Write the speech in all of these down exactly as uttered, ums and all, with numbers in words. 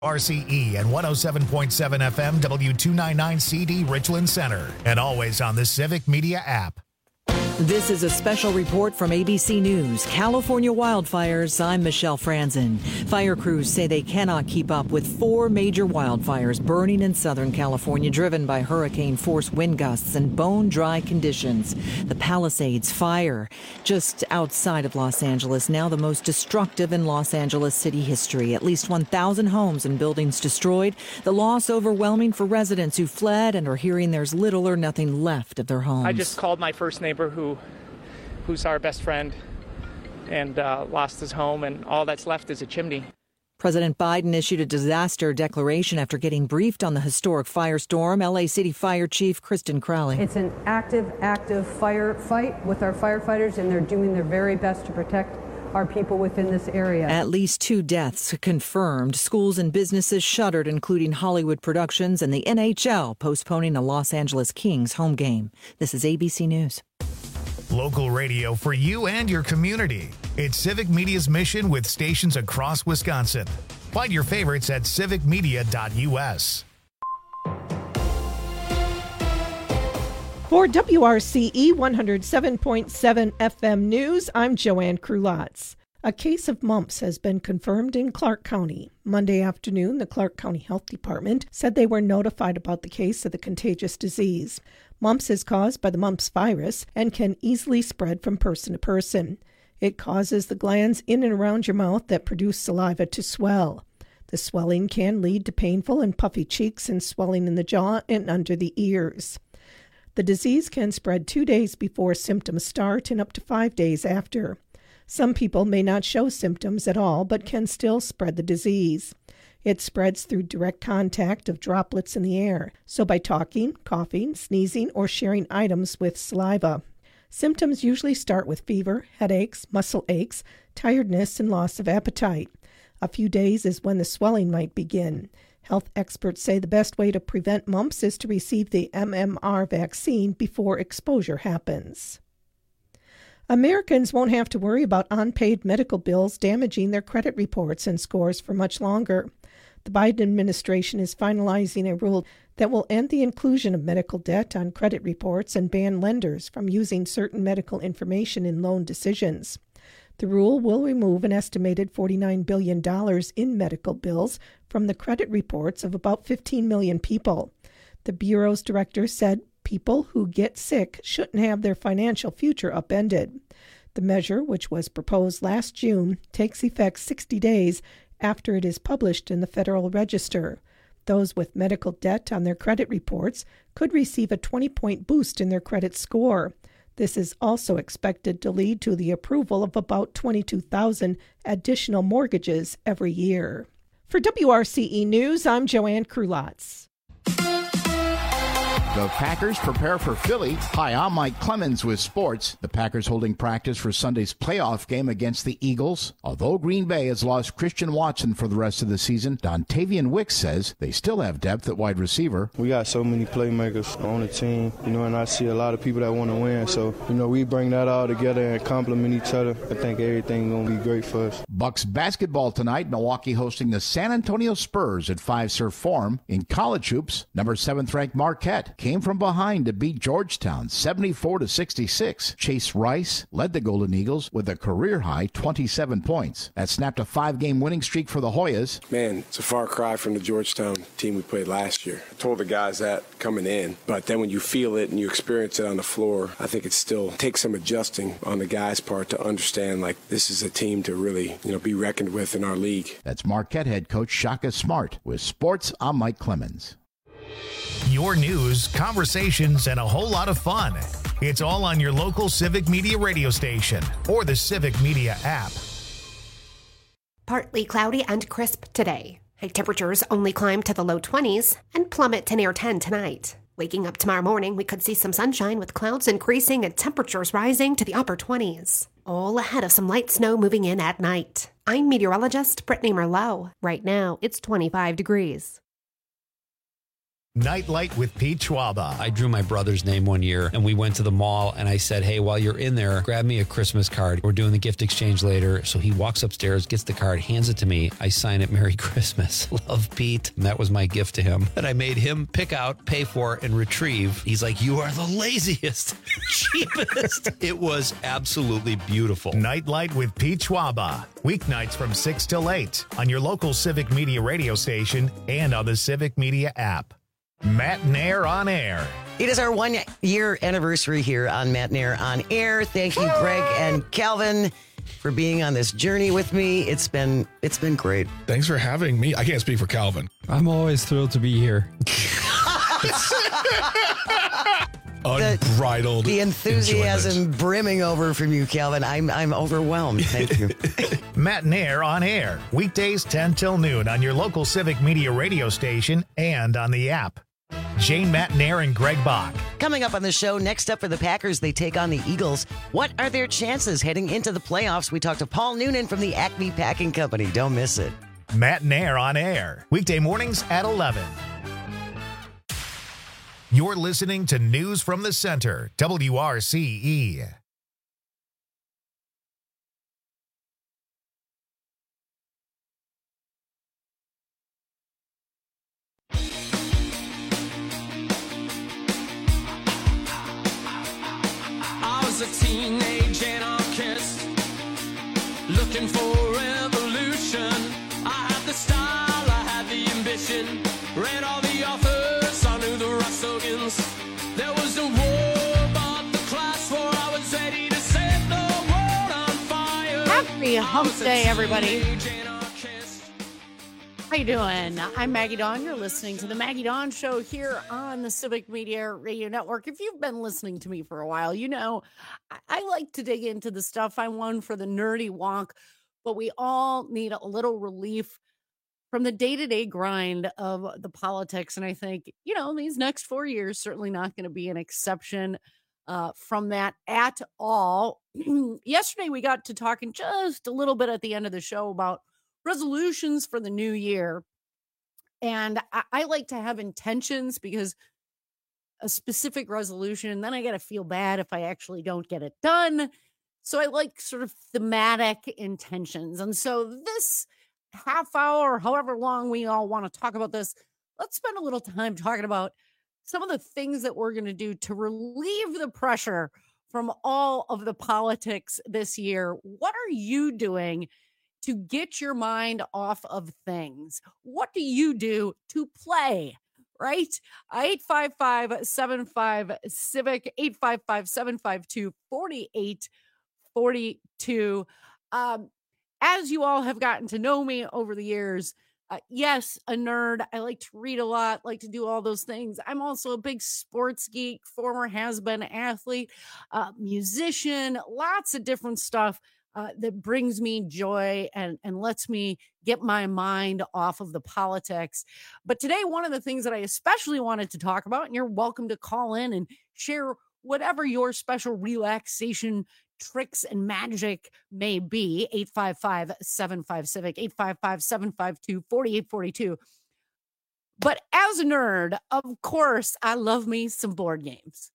R C E and one oh seven point seven F M W two ninety-nine C D Richland Center, and always on the Civic Media app. This is a special report from A B C News. California wildfires. I'm Michelle Franzen. Fire crews say they cannot keep up with four major wildfires burning in Southern California, driven by hurricane-force wind gusts and bone-dry conditions. The Palisades fire, just outside of Los Angeles, now the most destructive in Los Angeles city history. At least one thousand homes and buildings destroyed. The loss overwhelming for residents who fled and are hearing there's little or nothing left of their homes. I just called my first neighbor who who's our best friend and uh, lost his home, and all that's left is a chimney. President Biden issued a disaster declaration after getting briefed on the historic firestorm. L A City Fire Chief Kristen Crowley. It's an active, active fire fight with our firefighters, and they're doing their very best to protect our people within this area. At least two deaths confirmed. Schools and businesses shuttered, including Hollywood Productions, and the N H L postponing a Los Angeles Kings home game. This is A B C News. Local radio for you and your community. It's Civic Media's mission with stations across Wisconsin. Find your favorites at civic media dot U S. For W R C E one oh seven point seven F M News, I'm Joanne Krulotz. A case of mumps has been confirmed in Clark County. Monday afternoon, the Clark County Health Department said they were notified about the case of the contagious disease. Mumps is caused by the mumps virus and can easily spread from person to person. It causes the glands in and around your mouth that produce saliva to swell. The swelling can lead to painful and puffy cheeks and swelling in the jaw and under the ears. The disease can spread two days before symptoms start and up to five days after. Some people may not show symptoms at all, but can still spread the disease. It spreads through direct contact of droplets in the air, so by talking, coughing, sneezing, or sharing items with saliva. Symptoms usually start with fever, headaches, muscle aches, tiredness, and loss of appetite. A few days is when the swelling might begin. Health experts say the best way to prevent mumps is to receive the M M R vaccine before exposure happens. Americans won't have to worry about unpaid medical bills damaging their credit reports and scores for much longer. The Biden administration is finalizing a rule that will end the inclusion of medical debt on credit reports and ban lenders from using certain medical information in loan decisions. The rule will remove an estimated forty-nine billion dollars in medical bills from the credit reports of about fifteen million people. The Bureau's director said people who get sick shouldn't have their financial future upended. The measure, which was proposed last June, takes effect sixty days after it is published in the Federal Register. Those with medical debt on their credit reports could receive a twenty-point boost in their credit score. This is also expected to lead to the approval of about twenty-two thousand additional mortgages every year. For W R C E News, I'm Joanne Krulotz. The Packers prepare for Philly. Hi, I'm Mike Clemens with sports. The Packers holding practice for Sunday's playoff game against the Eagles. Although Green Bay has lost Christian Watson for the rest of the season, Dontavian Wicks says they still have depth at wide receiver. We got so many playmakers on the team, you know, and I see a lot of people that want to win. So, you know, we bring that all together and complement each other. I think everything's going to be great for us. Bucks basketball tonight. Milwaukee hosting the San Antonio Spurs at Five Surf Forum. In college hoops, number seventh ranked Marquette came from behind to beat Georgetown seventy-four to sixty-six. Chase Rice led the Golden Eagles with a career-high twenty-seven points. That snapped a five-game winning streak for the Hoyas. Man, it's a far cry from the Georgetown team we played last year. I told the guys that coming in, but then when you feel it and you experience it on the floor, I think it still takes some adjusting on the guys' part to understand, like, this is a team to really, you know, be reckoned with in our league. That's Marquette head coach Shaka Smart. With sports, I'm Mike Clemens. Your news, conversations, and a whole lot of fun. It's all on your local Civic Media radio station or the Civic Media app. Partly cloudy and crisp today. High temperatures only climb to the low twenties and plummet to near ten tonight. Waking up tomorrow morning, we could see some sunshine with clouds increasing and temperatures rising to the upper twenties. All ahead of some light snow moving in at night. I'm meteorologist Brittany Merlot. Right now, it's twenty-five degrees. Nightlight with Pete Schwaba. I drew my brother's name one year, and we went to the mall, and I said, hey, while you're in there, grab me a Christmas card. We're doing the gift exchange later. So he walks upstairs, gets the card, hands it to me. I sign it, Merry Christmas. Love, Pete. And that was my gift to him that I made him pick out, pay for, and retrieve. He's like, you are the laziest, cheapest. It was absolutely beautiful. Nightlight with Pete Schwaba. Weeknights from six till eight on your local Civic Media radio station and on the Civic Media app. Matt Nair on Air. It is our one-year anniversary here on Matt Nair on Air. Thank you, Greg and Calvin, for being on this journey with me. It's been it's been great. Thanks for having me. I can't speak for Calvin. I'm always thrilled to be here. Unbridled. The, the enthusiasm enjoyment. brimming over from you, Calvin. I'm I'm overwhelmed. Thank you. Matt Nair on Air. Weekdays ten till noon on your local Civic Media radio station and on the app. Jane Matt Nair and Greg Bach. Coming up on the show, next up for the Packers, they take on the Eagles. What are their chances heading into the playoffs? We talk to Paul Noonan from the Acme Packing Company. Don't miss it. Matt Nair on Air. Weekday mornings at eleven. You're listening to News from the Center, W R C E. I was a teenage anarchist looking for revolution. I had the style, I had the ambition, read all the authors, I knew the Russogans. There was a war about the class war, I was ready to set the world on fire. Happy hump day, everybody. How you doing? I'm Maggie Dawn. You're listening to the Maggie Dawn Show here on the Civic Media Radio Network. If you've been listening to me for a while, you know I, I like to dig into the stuff. I'm one for the nerdy walk, but we all need a little relief from the day-to-day grind of the politics. And I think, you know, these next four years certainly not going to be an exception uh, from that at all. Yesterday, we got to talking just a little bit at the end of the show about resolutions for the new year. And I, I like to have intentions because a specific resolution, then I got to feel bad if I actually don't get it done. So I like sort of thematic intentions. And so this half hour, however long we all want to talk about this, let's spend a little time talking about some of the things that we're going to do to relieve the pressure from all of the politics this year. What are you doing to get your mind off of things? What do you do to play, right? eight five five, seven five, CIVIC, eight five five, seven five two, four eight four two. Um, as you all have gotten to know me over the years, uh, yes, a nerd. I like to read a lot, like to do all those things. I'm also a big sports geek, former has-been athlete, uh, musician, lots of different stuff. Uh, that brings me joy and, and lets me get my mind off of the politics. But today, one of the things that I especially wanted to talk about, and you're welcome to call in and share whatever your special relaxation tricks and magic may be, eight five five, seven five, CIVIC, eight five five, seven five two, four eight four two. But as a nerd, of course, I love me some board games.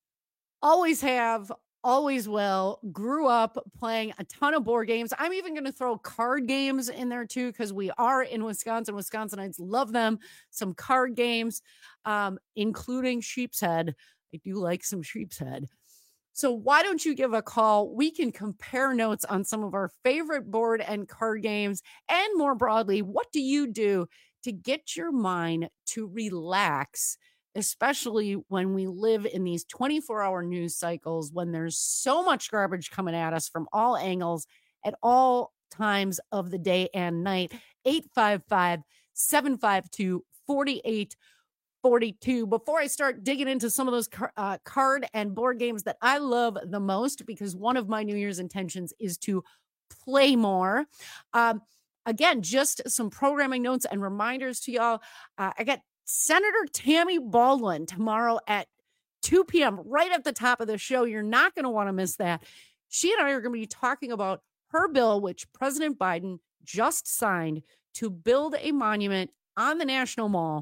Always have, always will. Grew up playing a ton of board games. I'm even going to throw card games in there too, because we are in Wisconsin. Wisconsinites love them. Some card games, um, including Sheep's Head. I do like some Sheep's Head. So why don't you give a call? We can compare notes on some of our favorite board and card games. And more broadly, what do you do to get your mind to relax, especially when we live in these twenty-four hour news cycles, when there's so much garbage coming at us from all angles at all times of the day and night? eight five five, seven five two, four eight four two. Before I start digging into some of those uh, card and board games that I love the most, because one of my New Year's intentions is to play more. Um, again, just some programming notes and reminders to y'all. Uh, I got Senator Tammy Baldwin tomorrow at two p.m. right at the top of the show. You're not going to want to miss that. She and I are going to be talking about her bill, which President Biden just signed, to build a monument on the National Mall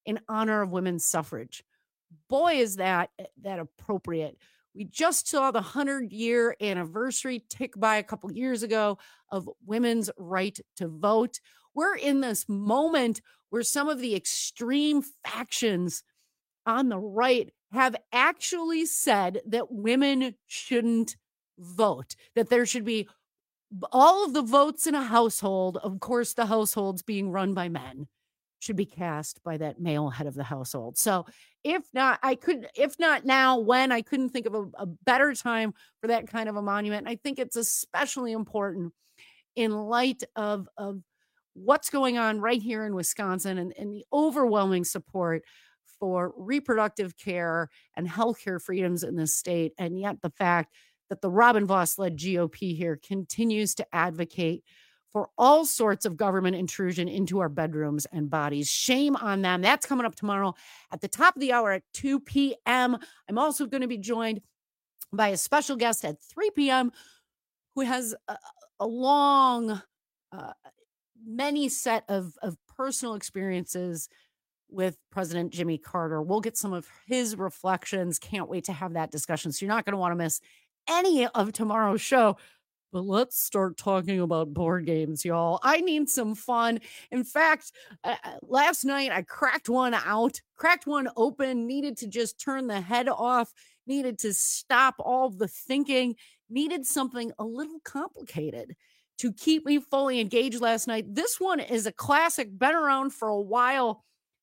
in honor of women's suffrage. Boy, is that that appropriate. We just saw the hundred-year anniversary tick by a couple years ago of women's right to vote. We're in this moment where some of the extreme factions on the right have actually said that women shouldn't vote, that there should be all of the votes in a household, of course, the households being run by men, should be cast by that male head of the household. So if not, I could, if not now, when I couldn't think of a, a better time for that kind of a monument. And I think it's especially important in light of, of what's going on right here in Wisconsin and, and the overwhelming support for reproductive care and healthcare freedoms in this state. And yet the fact that the Robin Vos-led G O P here continues to advocate for all sorts of government intrusion into our bedrooms and bodies. Shame on them. That's coming up tomorrow at the top of the hour at two p.m. I'm also going to be joined by a special guest at three p.m. who has a, a long, uh, many set of, of personal experiences with President Jimmy Carter. We'll get some of his reflections. Can't wait to have that discussion. So you're not going to want to miss any of tomorrow's show. But let's start talking about board games, y'all. I need some fun. In fact, uh, last night I cracked one out, cracked one open, needed to just turn the head off, needed to stop all the thinking, needed something a little complicated to keep me fully engaged last night. This one is a classic, been around for a while.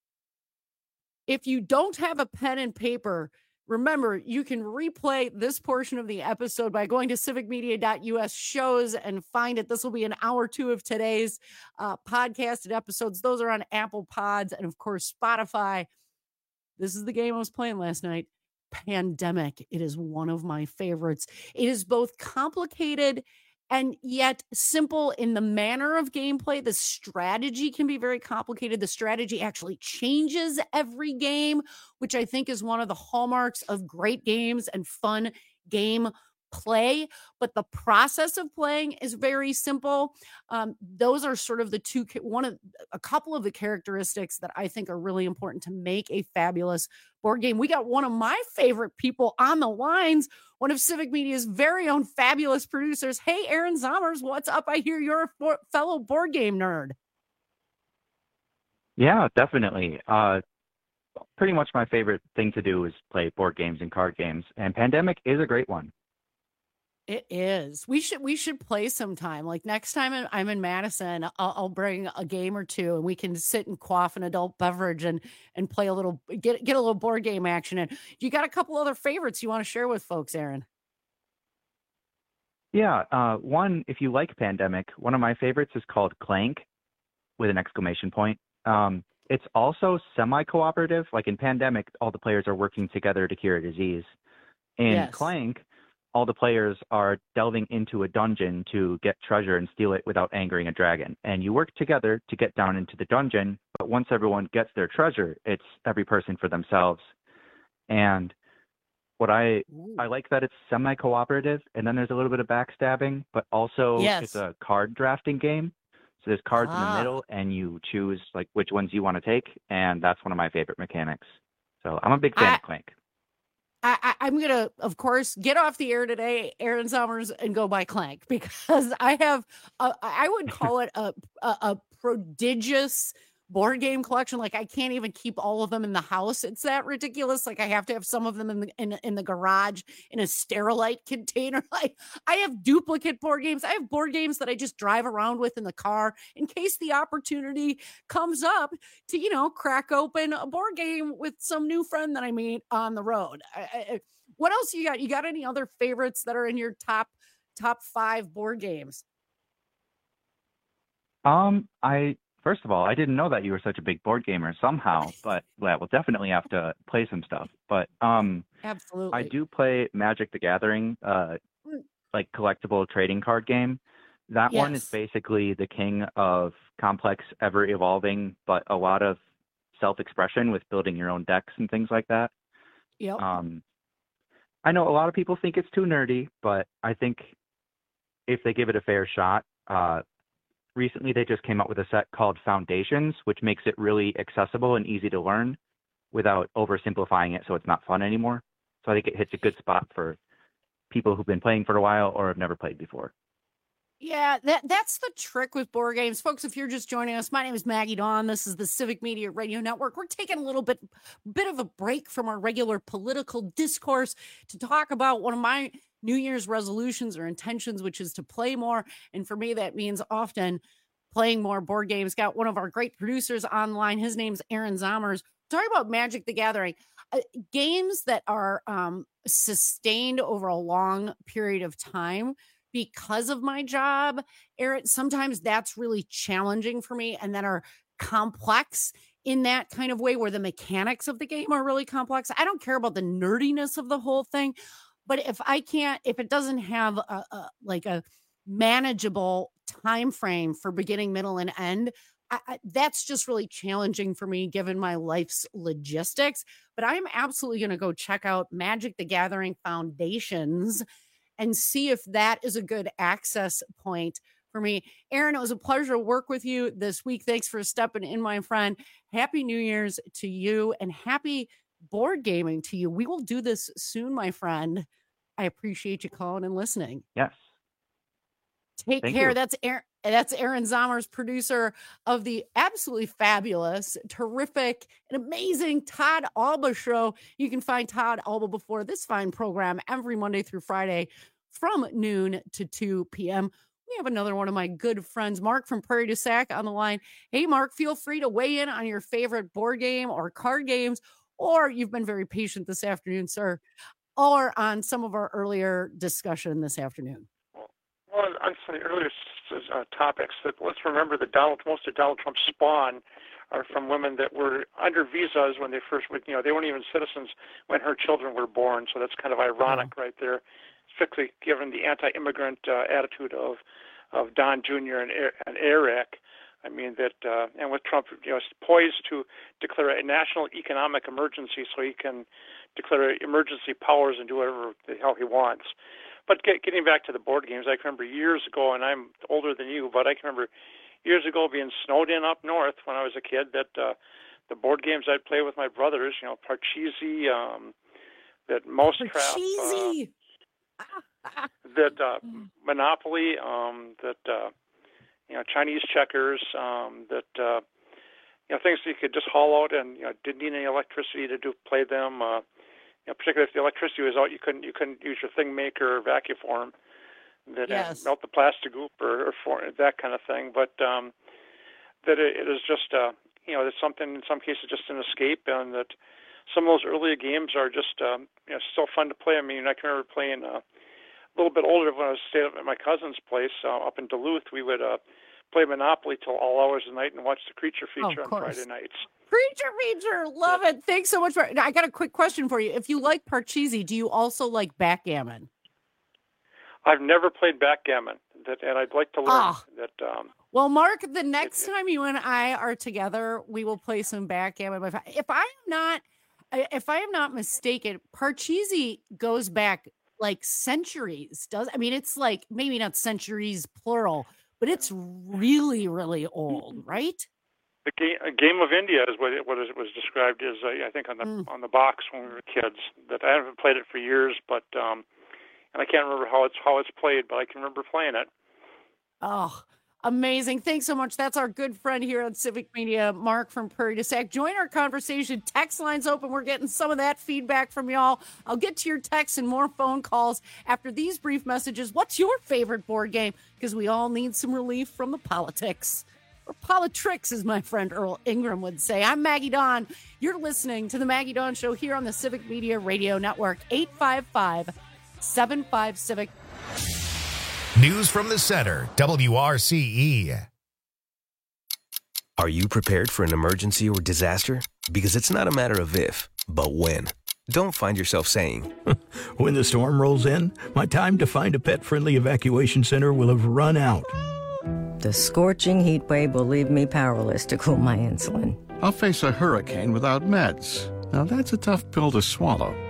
If you don't have a pen and paper, remember, you can replay this portion of the episode by going to civic media dot u s shows and find it. This will be an hour two of today's uh, podcasted episodes. Those are on Apple Pods and, of course, Spotify. This is the game I was playing last night. Pandemic. It is one of my favorites. It is both complicated and yet simple in the manner of gameplay. The strategy can be very complicated. The strategy actually changes every game, which I think is one of the hallmarks of great games and fun game play. But the process of playing is very simple. Um, those are sort of the two, one of a couple of the characteristics that I think are really important to make a fabulous board game. We got one of my favorite people on the lines, one of Civic Media's very own fabulous producers. Hey, Aaron Zomers, what's up? I hear you're a for- fellow board game nerd. Yeah, definitely. Uh, pretty much my favorite thing to do is play board games and card games, and Pandemic is a great one. It is. We should we should play sometime. Like next time I'm in Madison, I'll, I'll bring a game or two, and we can sit and quaff an adult beverage and and play a little get get a little board game action. And you got a couple other favorites you want to share with folks, Aaron? Yeah, uh, one, if you like Pandemic, one of my favorites is called Clank with an exclamation point. Um, it's also semi-cooperative. Like in Pandemic, all the players are working together to cure a disease. In Yes. Clank, all the players are delving into a dungeon to get treasure and steal it without angering a dragon. And you work together to get down into the dungeon, but once everyone gets their treasure, it's every person for themselves. And what I I like that it's semi-cooperative, and then there's a little bit of backstabbing, but also Yes. it's a card drafting game. So there's cards in Ah. the middle, and you choose like which ones you want to take, and that's one of my favorite mechanics. So I'm a big fan I- of Clank. I, I, I'm going to, of course, get off the air today, Aaron Summers, and go buy Clank because I have, a, I would call it a, a, a prodigious board game collection. Like I can't even keep all of them in the house. It's that ridiculous. Like I have to have some of them in the, in, in the garage in a Sterilite container. Like I have duplicate board games. I have board games that I just drive around with in the car in case the opportunity comes up to, you know, crack open a board game with some new friend that I meet on the road. I, I, what else you got? You got any other favorites that are in your top, top five board games? Um, I first of all, I didn't know that you were such a big board gamer somehow, but yeah, we'll definitely have to play some stuff. But um, Absolutely. I do play Magic the Gathering, uh, like collectible trading card game. That one is Yes. basically the king of complex, ever evolving, but a lot of self-expression with building your own decks and things like that. Yep. Um, I know a lot of people think it's too nerdy, but I think if they give it a fair shot, uh, recently they just came out with a set called Foundations, which makes it really accessible and easy to learn without oversimplifying it so it's not fun anymore. So I think it hits a good spot for people who've been playing for a while or have never played before. Yeah, that that's the trick with board games. Folks, if you're just joining us, my name is Maggie Dawn. This is the Civic Media Radio Network. We're taking a little bit, bit of a break from our regular political discourse to talk about one of my New Year's resolutions or intentions, which is to play more. And for me, that means often playing more board games. Got one of our great producers online. His name's Aaron Zommers. Talking about Magic the Gathering. Uh, games that are um, sustained over a long period of time because of my job, Aaron, sometimes that's really challenging for me and that are complex in that kind of way where the mechanics of the game are really complex. I don't care about the nerdiness of the whole thing, but if I can't, if it doesn't have a, a like a manageable time frame for beginning, middle, and end, I, I, that's just really challenging for me given my life's logistics. But I'm absolutely going to go check out Magic the Gathering Foundations and see if that is a good access point for me. Aaron, it was a pleasure to work with you this week. Thanks for stepping in, my friend. Happy New Year's to you and happy board gaming to you. We will do this soon, my friend. I appreciate you calling and listening. Yes. Take Thank care. you. That's Aaron. That's Aaron Zommers, producer of the absolutely fabulous, terrific, and amazing Todd Alba Show. You can find Todd Alba before this fine program every Monday through Friday from noon to two p.m. We have another one of my good friends, Mark from Prairie du Sac, on the line. Hey, Mark, feel free to weigh in on your favorite board game or card games, or you've been very patient this afternoon, sir, or on some of our earlier discussion this afternoon. Well, on some of the earlier uh, topics, that let's remember that Donald, most of Donald Trump's spawn are from women that were under visas when they first, you know, they weren't even citizens when her children were born. So that's kind of ironic mm-hmm. right there, particularly given the anti-immigrant uh, attitude of of Don Junior and, and Eric. I mean that, uh, and with Trump, you know, poised to declare a national economic emergency so he can declare emergency powers and do whatever the hell he wants. But get, getting back to the board games, I can remember years ago, and I'm older than you, but I can remember years ago being snowed in up north when I was a kid, that uh, the board games I'd play with my brothers, you know, Parcheesi, um, that Mousetrap, Parcheesi. Uh, that uh, Monopoly, um, that, uh, you know, Chinese checkers, um, that, uh, you know, things that you could just haul out and, you know, didn't need any electricity to do play them. Uh, You know, particularly if the electricity was out, you couldn't you couldn't use your thing maker or vacuum form that yes. melt the plastic goop or, or for, that kind of thing. But um, that it, it is just uh, you know, it's something in some cases just an escape, and that some of those earlier games are just um, you know, still fun to play. I mean, I can remember playing uh, a little bit older when I was staying at my cousin's place uh, up in Duluth. We would uh, play Monopoly till all hours of the night and watch the Creature Feature oh, on Friday nights. Creature Feature, love yeah. it. Thanks so much. For, I got a quick question for you. If you like Parcheesi, do you also like backgammon? I've never played backgammon, that, and I'd like to learn oh. that. Um, well, Mark, the next it, time you and I are together, we will play some backgammon. If I'm not, if I am not mistaken, Parcheesi goes back like centuries. Does I mean it's like maybe not centuries plural, but it's really, really old, right? The game, game of India is what it, what it was described as. Uh, I think on the mm. on the box when we were kids. That I haven't played it for years, but um, and I can't remember how it's how it's played, but I can remember playing it. Oh, amazing! Thanks so much. That's our good friend here on Civic Media, Mark from Prairie du Sac. Join our conversation. Text lines open. We're getting some of that feedback from y'all. I'll get to your texts and more phone calls after these brief messages. What's your favorite board game? Because we all need some relief from the politics. Or politricks, as my friend Earl Ingram would say. I'm Maggie Dawn. You're listening to the Maggie Dawn Show here on the Civic Media Radio Network. eight five five, seven five, Civic. News from the center, W R C E. Are you prepared for an emergency or disaster? Because it's not a matter of if, but when. Don't find yourself saying, when the storm rolls in, my time to find a pet-friendly evacuation center will have run out. The scorching heat wave will leave me powerless to cool my insulin. I'll face a hurricane without meds. Now that's a tough pill to swallow.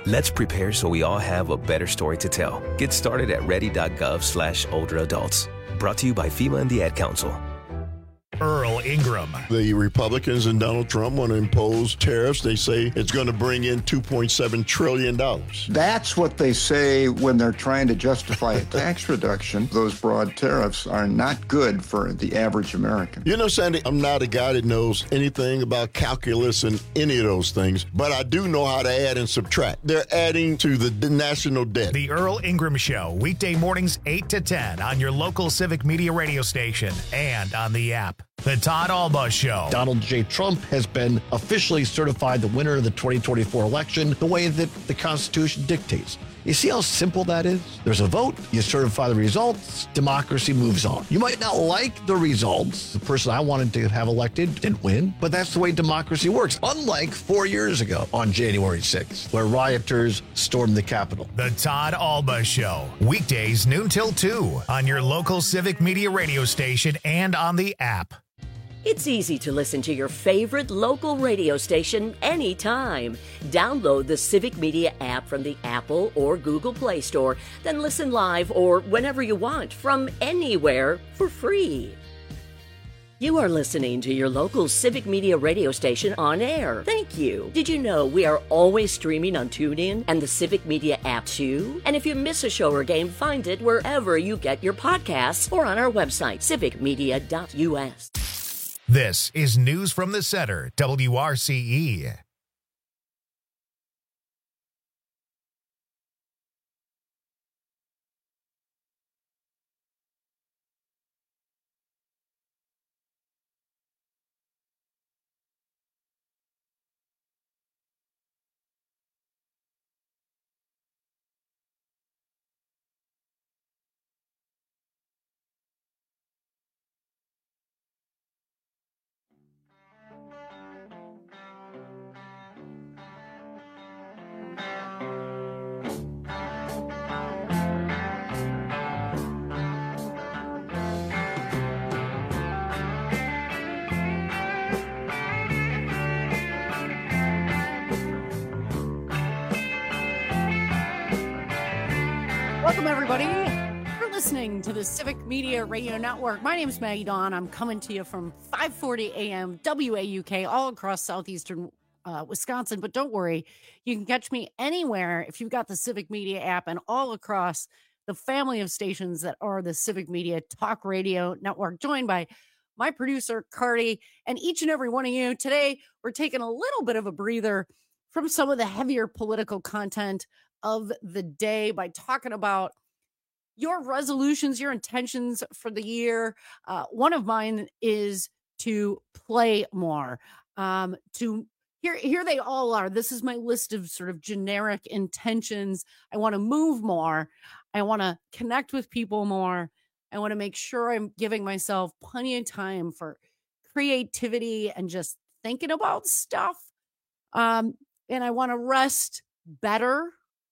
Let's prepare so we all have a better story to tell. Get started at ready.gov slash older adults. Brought to you by FEMA and the Ad Council. Earl Ingram. The Republicans and Donald Trump want to impose tariffs. They say it's going to bring in two point seven trillion dollars. That's what they say when they're trying to justify a tax reduction. Those broad tariffs are not good for the average American. You know, Sandy, I'm not a guy that knows anything about calculus and any of those things, but I do know how to add and subtract. They're adding to the national debt. The Earl Ingram Show, weekday mornings eight to ten on your local Civic Media radio station and on the app. The Todd Alba Show. Donald J. Trump has been officially certified the winner of the twenty twenty-four election the way that the Constitution dictates. You see how simple that is? There's a vote, you certify the results, democracy moves on. You might not like the results. The person I wanted to have elected didn't win, but that's the way democracy works. Unlike four years ago on January sixth, where rioters stormed the Capitol. The Todd Alba Show, weekdays noon till two on your local Civic Media radio station and on the app. It's easy to listen to your favorite local radio station anytime. Download the Civic Media app from the Apple or Google Play Store, then listen live or whenever you want from anywhere for free. You are listening to your local Civic Media radio station on air. Thank you. Did you know we are always streaming on TuneIn and the Civic Media app too? And if you miss a show or game, find it wherever you get your podcasts or on our website, civic media dot u s. This is News from the Center, W R C E. Welcome, everybody. You're listening to the Civic Media Radio Network. My name is Maggie Dawn. I'm coming to you from five forty a.m. W A U K all across southeastern uh, Wisconsin. But don't worry, you can catch me anywhere if you've got the Civic Media app and all across the family of stations that are the Civic Media Talk Radio Network, joined by my producer, Cardi, and each and every one of you. Today, we're taking a little bit of a breather from some of the heavier political content of the day by talking about your resolutions, your intentions for the year. Uh, one of mine is to play more. Um, to here, here they all are. This is my list of sort of generic intentions. I want to move more. I want to connect with people more. I want to make sure I'm giving myself plenty of time for creativity and just thinking about stuff. Um, and I want to rest better.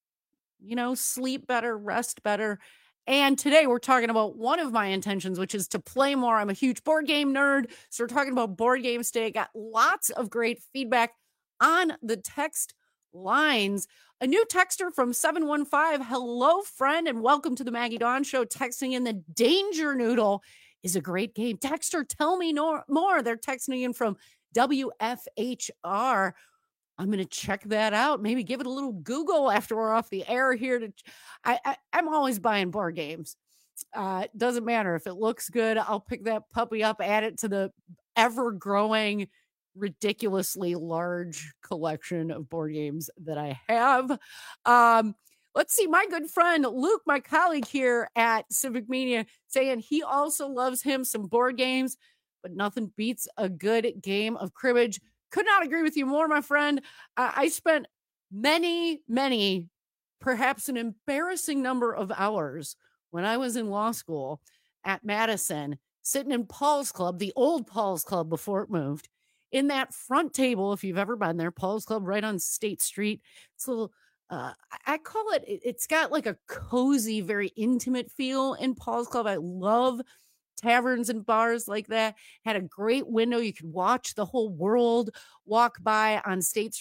You know, sleep better, rest better. And today we're talking about one of my intentions, which is to play more. I'm a huge board game nerd. So we're talking about board games today. Got lots of great feedback on the text lines. A new texter from seven one five. Hello, friend, and welcome to the Maggie Dawn Show. Texting in the Danger Noodle is a great game. Texter, tell me no, more. They're texting in from W F H R. I'm going to check that out. Maybe give it a little Google after we're off the air here. To, I, I, I'm always buying board games. Uh, doesn't matter if it looks good. I'll pick that puppy up, add it to the ever-growing, ridiculously large collection of board games that I have. Um, let's see. My good friend Luke, my colleague here at Civic Media, saying he also loves him some board games, but nothing beats a good game of cribbage. Could not agree with you more, my friend. Uh, I spent many, many, perhaps an embarrassing number of hours when I was in law school at Madison, sitting in Paul's Club, the old Paul's Club before it moved, in that front table, if you've ever been there, Paul's Club right on State Street. It's a little, uh, I call it, it's got like a cozy, very intimate feel in Paul's Club. I love taverns and bars like that. Had a great window. You could watch the whole world walk by on State Street.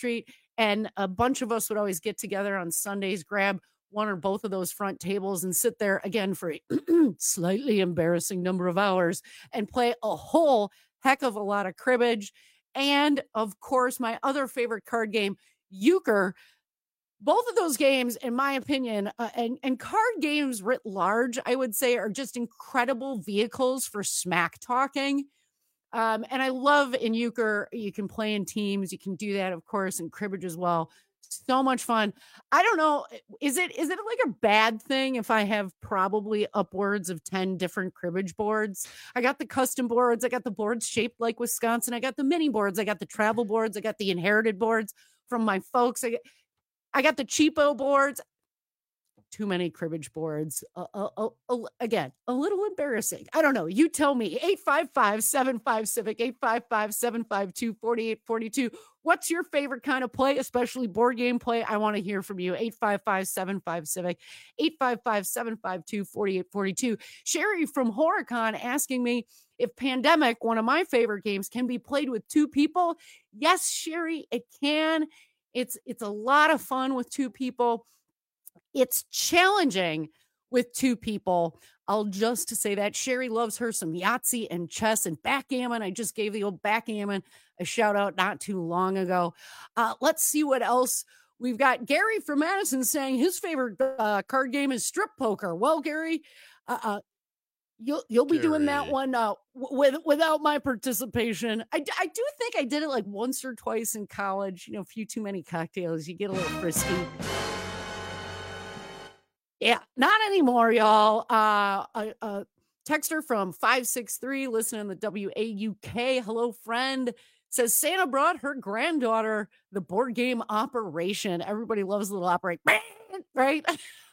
And a bunch of us would always get together on Sundays, grab one or both of those front tables and sit there again for a slightly embarrassing number of hours and play a whole heck of a lot of cribbage. And of course, my other favorite card game, euchre. Both of those games, in my opinion, uh, and, and card games writ large, I would say, are just incredible vehicles for smack talking. Um, and I love in euchre, you can play in teams. You can do that, of course, in cribbage as well. So much fun. I don't know. Is it is it like a bad thing if I have probably upwards of ten different cribbage boards? I got the custom boards. I got the boards shaped like Wisconsin. I got the mini boards. I got the travel boards. I got the inherited boards from my folks. I got, I got the cheapo boards. Too many cribbage boards. Uh, uh, uh, uh, again, a little embarrassing. I don't know. You tell me. eight five five, seven five, Civic, eight five five, seven five two, four eight four two. What's your favorite kind of play, especially board game play? I want to hear from you. eight five five, seven five, Civic, eight five five, seven five two, four eight four two. Sherry from Horicon asking me if Pandemic, one of my favorite games, can be played with two people. Yes, Sherry, it can. It's it's a lot of fun with two people. It's challenging with two people. I'll just to say that Sherry loves her some Yahtzee and chess and backgammon. I just gave the old backgammon a shout out not too long ago. Uh, let's see what else we've got. Gary from Madison saying his favorite uh, card game is strip poker. Well, Gary, uh, uh, you'll you'll be Gary. doing that one uh, with without my participation. I, I do think I did it like once or twice in college. You know, a few too many cocktails, you get a little frisky. Yeah, not anymore, y'all. Uh, a, a texter from five six three, listening to the W A U K. Hello, friend. Says Santa brought her granddaughter the board game Operation. Everybody loves a little operation, right?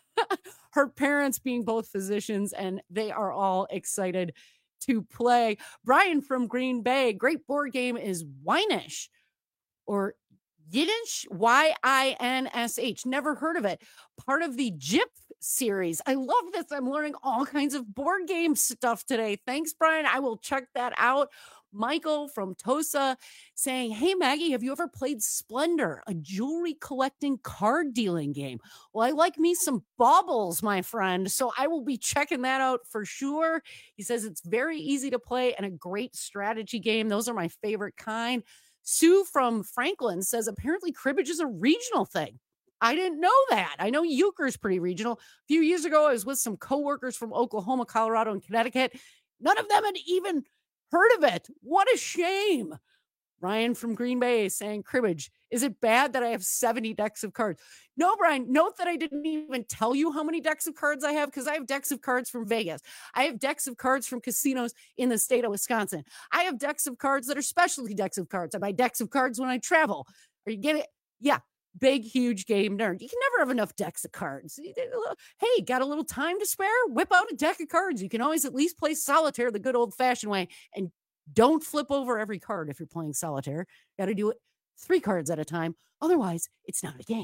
Her parents being both physicians, and they are all excited to play. Brian from Green Bay. Great board game is Winish or Yiddish, Y I N S H. Never heard of it. Part of the J I P series. I love this. I'm learning all kinds of board game stuff today. Thanks, Brian. I will check that out. Michael from Tosa saying, hey, Maggie, have you ever played Splendor, a jewelry collecting card dealing game? Well, I like me some baubles, my friend, so I will be checking that out for sure. He says it's very easy to play and a great strategy game. Those are my favorite kind. Sue from Franklin says apparently cribbage is a regional thing. I didn't know that. I know euchre is pretty regional. A few years ago, I was with some coworkers from Oklahoma, Colorado, and Connecticut. None of them had even heard of it. What a shame. Ryan from Green Bay saying cribbage. Is it bad that I have seventy decks of cards? No, Brian, note that I didn't even tell you how many decks of cards I have because I have decks of cards from Vegas. I have decks of cards from casinos in the state of Wisconsin. I have decks of cards that are specialty decks of cards. I buy decks of cards when I travel. Are you getting it? Yeah. Big, huge game nerd. You can never have enough decks of cards. Hey, got a little time to spare? Whip out a deck of cards. You can always at least play solitaire the good old-fashioned way, and don't flip over every card if you're playing solitaire. Got to do it three cards at a time. Otherwise, it's not a game.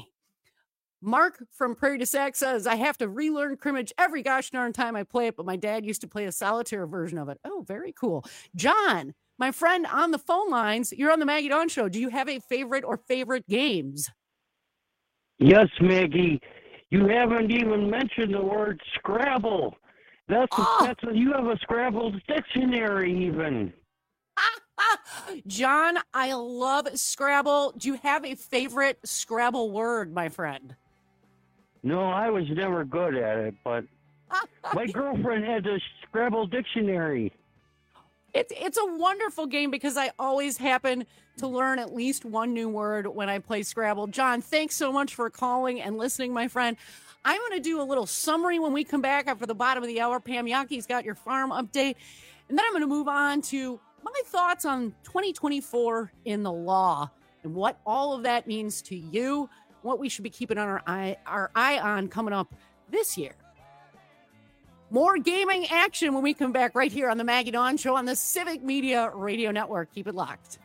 Mark from Prairie du Sac says, I have to relearn cribbage every gosh darn time I play it, but my dad used to play a solitaire version of it. Oh, very cool. John, my friend on the phone lines, you're on the Maggie Dawn Show. Do you have a favorite or favorite games? Yes, Maggie. You haven't even mentioned the word Scrabble. That's, oh. a, that's a, you have a Scrabble dictionary even. John, I love Scrabble. Do you have a favorite Scrabble word, my friend? No, I was never good at it, but my girlfriend has a Scrabble dictionary. It's it's a wonderful game because I always happen to learn at least one new word when I play Scrabble. John, thanks so much for calling and listening, my friend. I'm going to do a little summary when we come back after the bottom of the hour. Pam Yaki's got your farm update. And then I'm going to move on to my thoughts on twenty twenty-four in the law and what all of that means to you, what we should be keeping on our eye, our eye on coming up this year. More gaming action when we come back right here on the Maggie Dawn Show on the Civic Media Radio Network. Keep it locked.